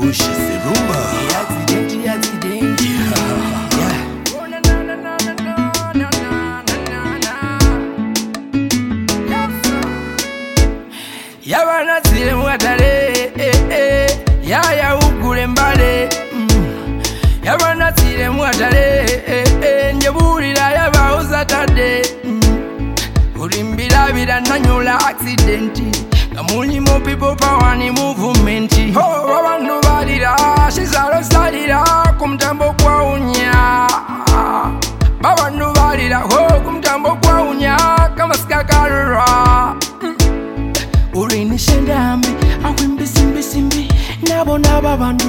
Bush Zirumba. Accident. Yabana tire mwatale, yaya ugule mbale. Yabana tire mwatale, njebulira yabauza tade. Ulimbirabira nanyola accident. Kamulimu people power ni movement. Oh, babandu balira, shizalo salira, kumtambo kwa unya. Babandu balira, oh, kumtambo kwa unya, kama skakarura. Ulinishendambi, awimbisimbi, nabona babandu.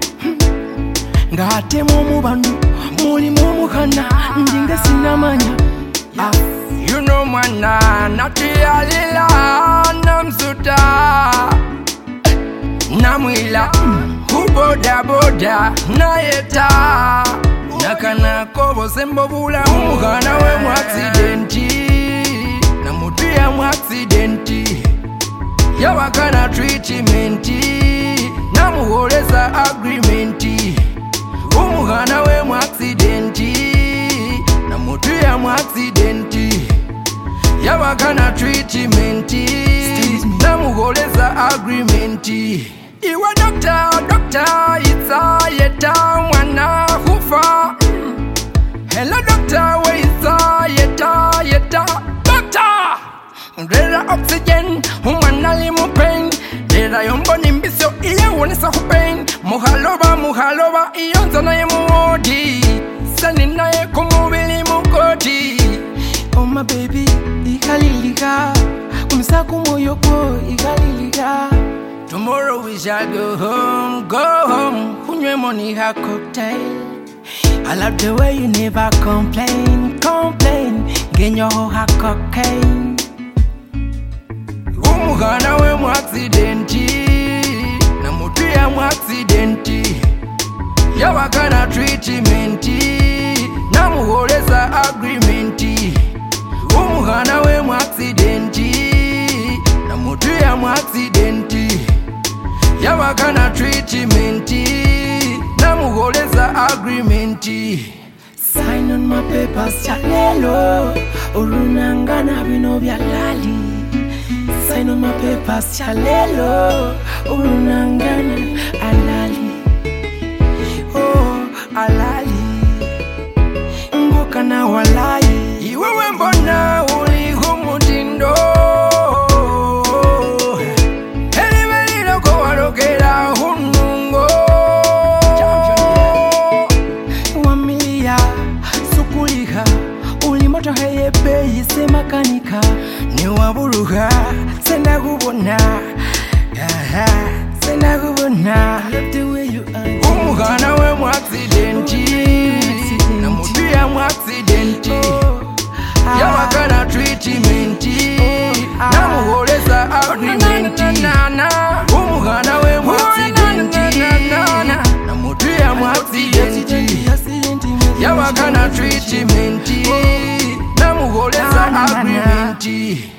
Ngate mu bandu, muli mu kana, ndinga sinamanya. You know mwana, natiyalila, namsuta. Namwila, boda, nayeta. Nakana kobo sembo bula, umukana we mu accidenti. Namutia mu accidenti. Yawakana treatmenti. Namuholeza agreementi. Umukana we mu accidenti. Namutia mu accidenti. Yawakana treatmenti. Namuholeza agreementi. Iwa doctor, it's a yeta mwana hufa. Hello doctor, where is a yeta doctor? Rera oxygen, humana limu pain. Rera yombo nimbisyo iya wonesa hupain. Muhaloba, iyonza na ye muodi. Sani na ye kumubili mukoti. Oh my baby, ikalilika. Umsaku moyoko, ikalilika. Tomorrow we shall go home. Kunywe money ha cocktail. I love the way you never complain. Genyo ha cocaine. Umugana we mu accidenti. Namutia mu accidenti. Yawakana treatmenti. Namuholeza agreementi. Umugana we mu accidenti. Namutia mu accidenti. Yawakana treatmenti. Namuholeza agreementi. Sign on my papers, chalelo. Urunangana bino byalali. Sign on my papers, chalelo. Urunangana alali. Oh, alali. Mboka na walai. Iwewe mbona uli humutindo. Makanika ni waburuha senda kubona love the way you are. Umugana we mu accidenti. Namutia mu accidenti. Yawakana treatmenti. Namuholeza agreementi. Umugana we mu accidenti. Namutia mu accidenti. Yawakana treatmenti. Namuholeza agreementi.